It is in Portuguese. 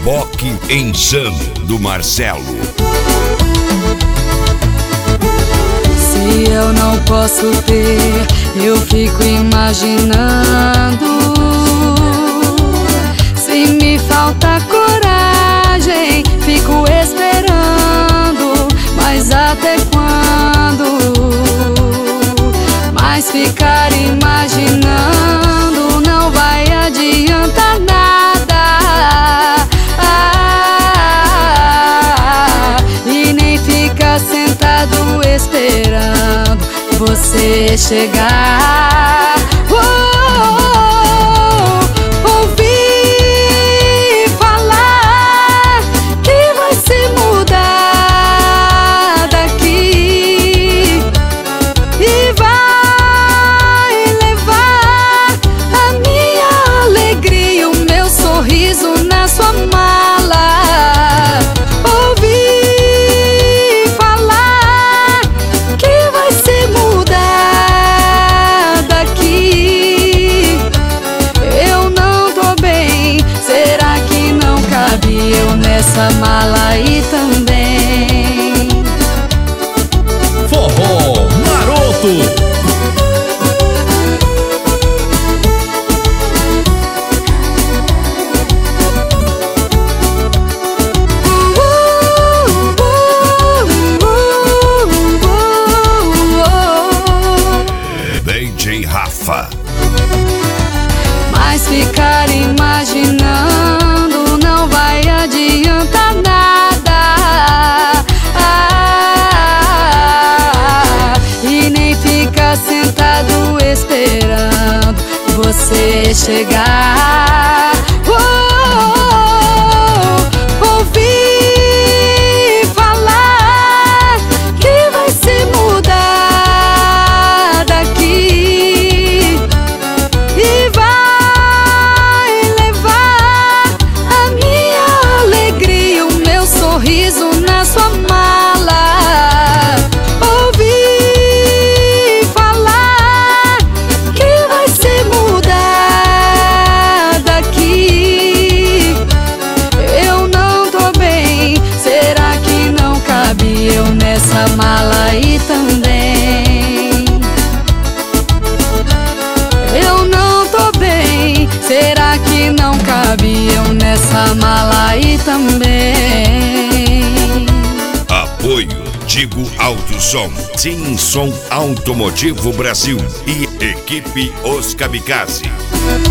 Reboque Insano do Marcelo. Se eu não posso ter, eu fico imaginando. Se me falta coragem, fico esperando. Mas até quando? Mas ficar imaginando não vai adiantar nada. E nem ficar sentado esperando você chegar. Ouvi falar que vai se mudar daqui e vai levar a minha alegria, o meu sorriso na sua mala. Ouvi falar que vai se mudar daqui. Eu não tô bem, será que não cabe eu nessa mala aí também? Forró Maroto. DJ Rafa. Mas ficar imaginando não vai adiantar nada. E nem ficar sentado esperando você chegar. Ouvi falar que vai se mudar daqui e vai levar a minha alegria, o meu sorriso na sua mala. Ouvi falar que vai se mudar daqui. Eu não tô bem, será que não cabe eu nessa mala aí também? Eu não tô bem, será que não cabe eu nessa mala aí também? Apoio Digo Alto Som, Sim Som Automotivo Brasil e Equipe Os Kamikaze.